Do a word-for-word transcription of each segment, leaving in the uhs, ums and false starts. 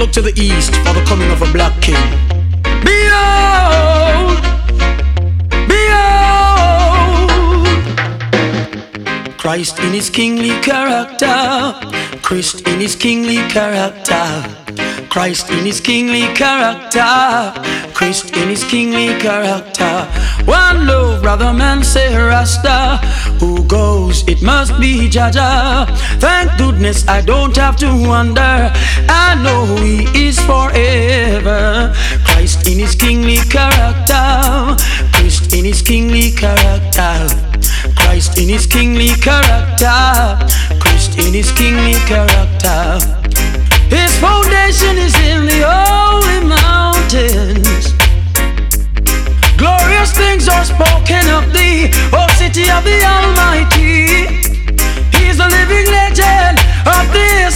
Look to the east for the coming of a black king. Behold, behold, Christ in his kingly character, Christ in his kingly character, Christ in his kingly character, Christ in his kingly character. One love, brother man, say Rasta. Who goes, it must be Jaja. Thank goodness I don't have to wonder. I know he is forever. Christ in his kingly character, Christ in his kingly character, Christ in his kingly character, Christ in his kingly character. His foundation is in the holy mountains. Glorious things are spoken of thee, O city of the Almighty. He's the living legend of this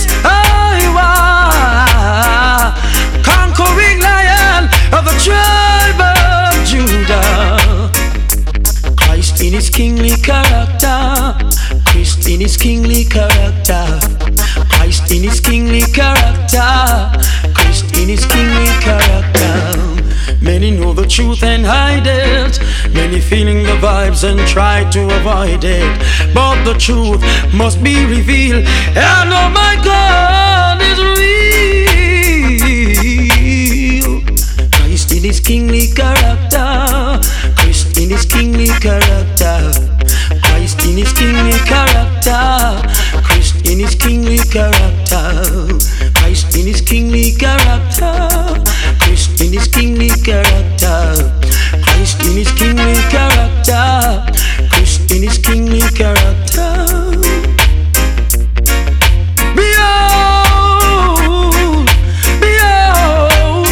Iowa, conquering lion of the tribe of Judah. Christ in his kingly character, Christ in his kingly character, Christ in his kingly character, Christ in his kingly character. Many know the truth and hide it. Many feeling the vibes and try to avoid it. But the truth must be revealed. And oh my God is real. Christ in his kingly character, Christ in his kingly character, Christ in his kingly character, Christ in his kingly character, Christ in his kingly character, Christ in his kingly character, Christ in his kingly character, Christ in his kingly character. Behold, behold,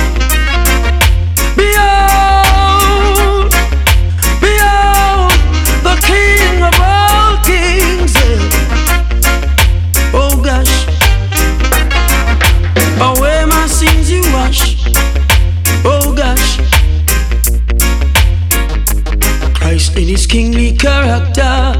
behold, behold, the King of all kings. Oh gosh, away my sins you wash. Oh gosh, Christ in his kingly character,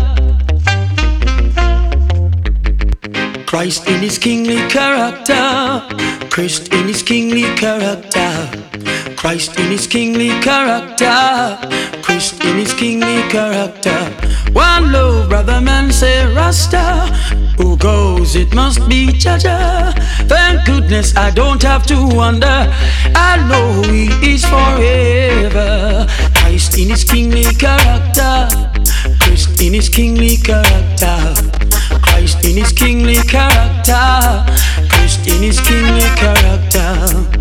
Christ in his kingly character, Christ in his kingly character, Christ in his kingly character, Christ in his kingly character. One love, brother man, say Rasta. Who goes, it must be Jaja. Thank goodness I don't have to wonder. I know he is forever. Christ in his kingly character, Christ in his kingly character, Christ in his kingly character, Christ in his kingly character.